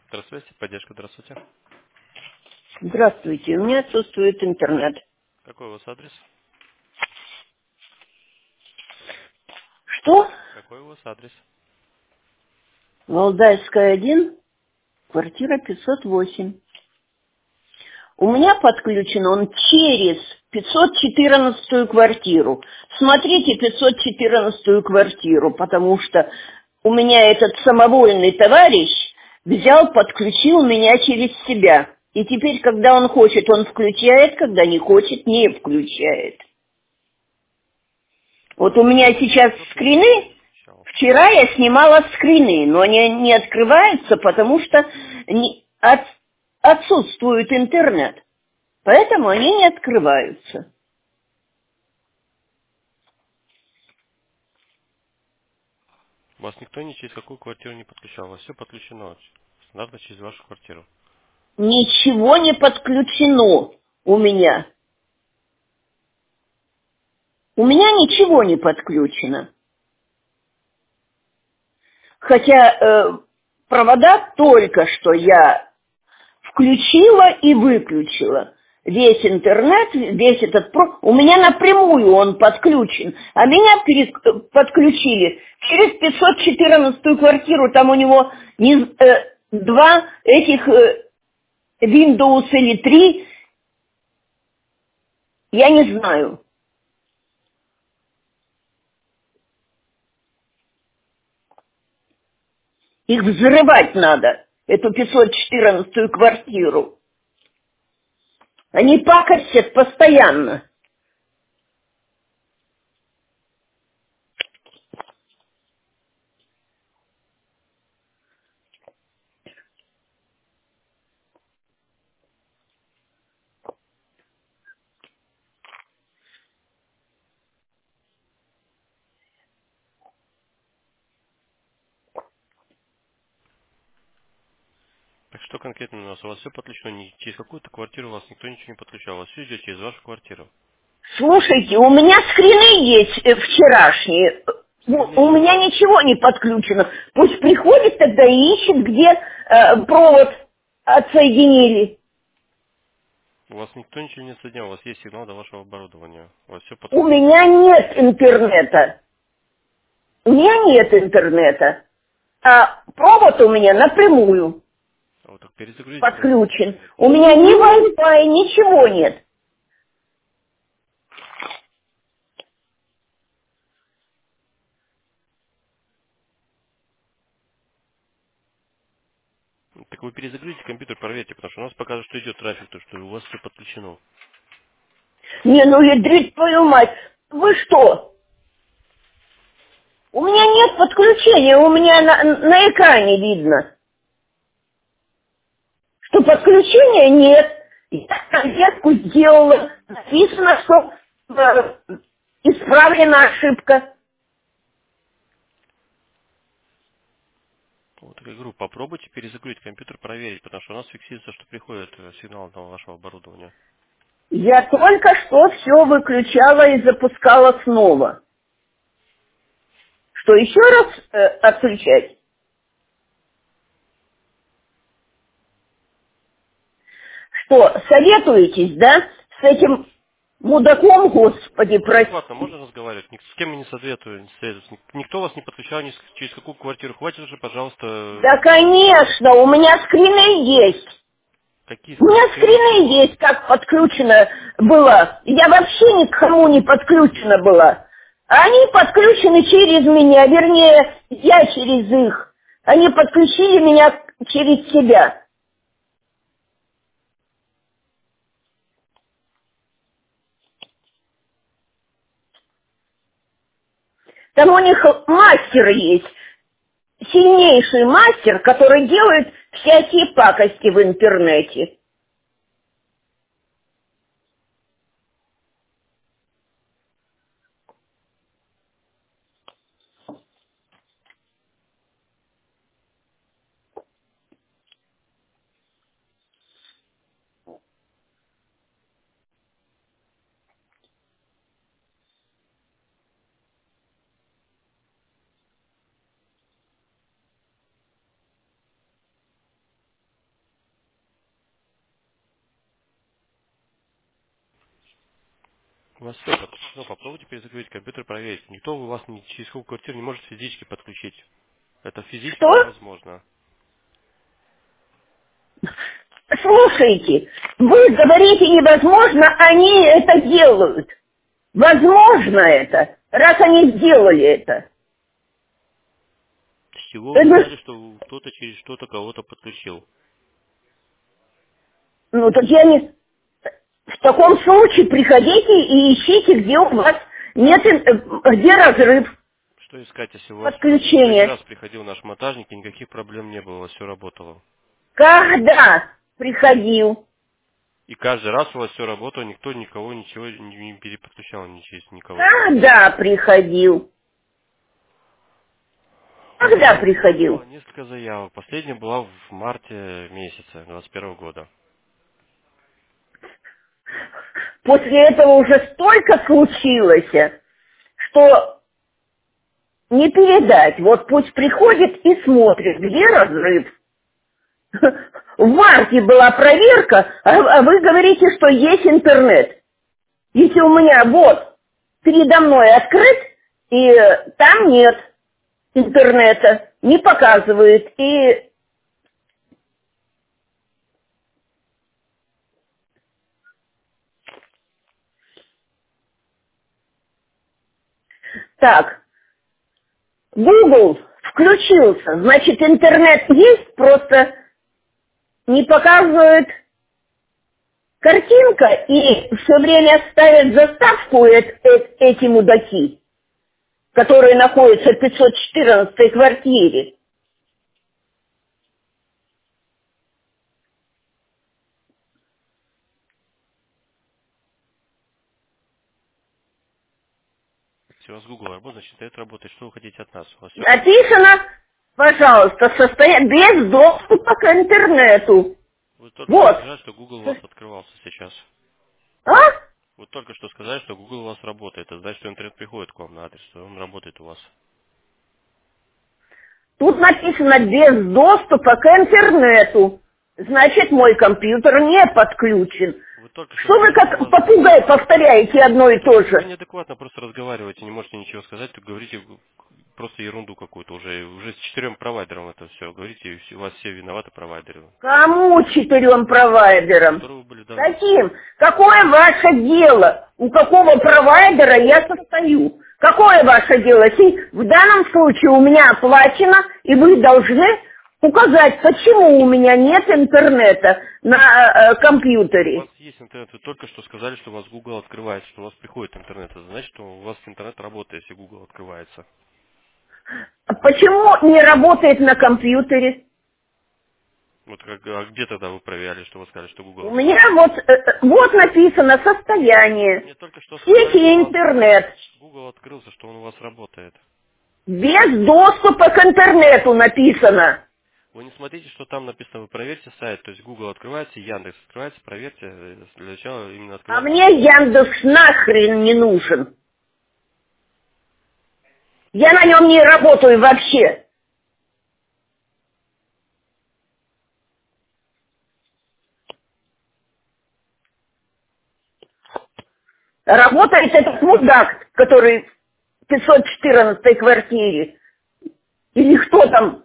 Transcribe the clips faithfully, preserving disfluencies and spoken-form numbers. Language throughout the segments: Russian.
Здравствуйте, поддержка, здравствуйте. Здравствуйте, у меня отсутствует интернет. Какой у вас адрес? Что? Какой у вас адрес? Валдайская, один, квартира пятьсот восемь. У меня подключен он через пятьсот четырнадцатую квартиру. Смотрите пятьсот четырнадцатую квартиру, потому что у меня этот самовольный товарищ взял, подключил меня через себя. И теперь, когда он хочет, он включает, когда не хочет, не включает. Вот у меня сейчас Что первый не скрины. подключал? Вчера я снимала скрины, но они не открываются, потому что не- от- отсутствует интернет. Поэтому они не открываются. Вас никто ни через какую квартиру не подключал, у вас все подключено. Стандартно через вашу квартиру. Ничего не подключено у меня. У меня ничего не подключено. Хотя э, провода только что я включила и выключила. Весь интернет, весь этот про... У меня напрямую он подключен, а меня пере- подключили через пятьсот четырнадцатую квартиру. Там у него не... э, два этих э, Windows или три, я не знаю. Их взрывать надо, эту пятьсот четырнадцатую квартиру. Они пакостят постоянно. Так что конкретно у нас? У вас все подключено, ни через какую-то квартиру у вас никто ничего не подключал, у вас все идет через вашу квартиру. Слушайте, у меня скрины есть э, вчерашние. Скрины У у есть. меня ничего не подключено. Пусть приходит тогда и ищет, где э, провод отсоединили. У вас никто ничего не соединял, у вас есть сигнал до вашего оборудования. У вас все У подключено. меня нет интернета. У меня нет интернета. А провод у меня напрямую А вот так перезагрузите компьютер, подключен. проверьте. У меня ни Wi-Fi, ничего нет. Ну, так вы перезагрузите компьютер, проверьте, потому что у нас показывает, что идет трафик, то что у вас все подключено. Не, ну ядрить твою мать. Вы что? У меня нет подключения, у меня на, на экране видно, что подключения нет. Я проверку сделала. Написано, что э, исправлена ошибка. Вот я говорю, попробуйте перезагрузить компьютер, проверить, потому что у нас фиксируется, что приходит э, сигнал на вашего оборудования. Я только что все выключала и запускала снова. Что, еще раз э, отключать? Что, советуетесь, да, с этим мудаком, господи, Адекватно прости. можно разговаривать? Ник- с кем я не советую, не советую. Ник- Никто вас не подключал, ни с- через какую квартиру. Хватит уже, пожалуйста, Да, э, конечно, у меня скрины есть. какие У скрины? меня Скрины скрины чего? есть, как подключена была. Я вообще никому не подключена была. Они подключены через меня, вернее, я через их. Они подключили меня через себя. Там у них мастер есть, сильнейший мастер, который делает всякие пакости в интернете. У вас все подключено, попробуйте перезагрузить компьютер, проверить. Никто у вас ни, через какую квартиру не может физически подключить. Это физически Что? невозможно. Слушайте, вы говорите невозможно, они это делают. Возможно это, раз они сделали это. С чего вы Это взяли, что кто-то через что-то кого-то подключил? ну так я не... В таком случае приходите и ищите, где у вас нет, ин- э, где разрыв Что искать, если у вас каждый подключения. раз приходил наш монтажник, и никаких проблем не было, у вас все работало. Когда приходил? И каждый раз у вас все работало, никто никого ничего не не переподключал ни через никого. Когда приходил? У вас Когда было, у вас было приходил? несколько заявок. Последняя была в марте месяце двадцать первого года. После этого уже столько случилось, что не передать. Вот пусть приходит и смотрит, где разрыв. В марте была проверка, а а вы говорите, что есть интернет. Если у меня вот передо мной открыт, и э, там нет интернета, не показывает. И так, Google включился, значит интернет есть, просто не показывает картинка, и все время ставят заставку э- э- эти мудаки, которые находятся в пятьсот четырнадцатой квартире. Если у вас Google работает, значит интернет работает. Что вы хотите от нас? У вас все... Написано, пожалуйста, состоя... без доступа к интернету. Вы только что Вот. сказали, что Google у вас открывался сейчас. А? Вы только что сказали, что Google у вас работает. Это значит, что интернет приходит к вам на адрес, что он работает у вас. Тут написано без доступа к интернету. Значит, мой компьютер не подключен. Вы только что Что вы сказали, что у как вас... попугай повторяете одно и то Вы же? неадекватно просто разговариваете, не можете ничего сказать, то говорите просто ерунду какую-то уже. Уже с четырем провайдером это все. Говорите, и все- у вас все виноваты провайдеры. Кому четырем провайдерам? Которые вы были давно. Каким? Какое ваше дело? У какого провайдера я состою? Какое ваше дело? Си- В данном случае у меня оплачено, и вы должны указать, почему у меня нет интернета на э, э, У вас компьютере. есть интернет. Вы только что сказали, что у вас Google открывается, что у вас приходит интернет. Это значит, что у вас интернет работает, если Google открывается. Почему не работает на компьютере? Вот как, а где тогда вы проверяли, что вы сказали, что Google У меня открывается? вот, э, э, вот написано Вы состояние. мне только что В сказали, что у сети вас интернет. Google открылся, что он у вас работает. Без доступа к интернету написано. Вы не смотрите, что там написано, вы проверьте сайт, то есть Google открывается, Яндекс открывается, проверьте, э, для начала именно А открывается. мне Яндекс нахрен не нужен. Я на нем не работаю вообще. Работает этот мудак, который в пятьсот четырнадцатой квартире. Или кто там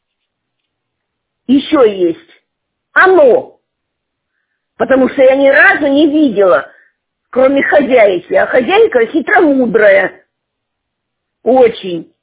еще есть. Оно. Потому что я ни разу не видела, кроме хозяйки. А хозяйка хитромудрая. Очень.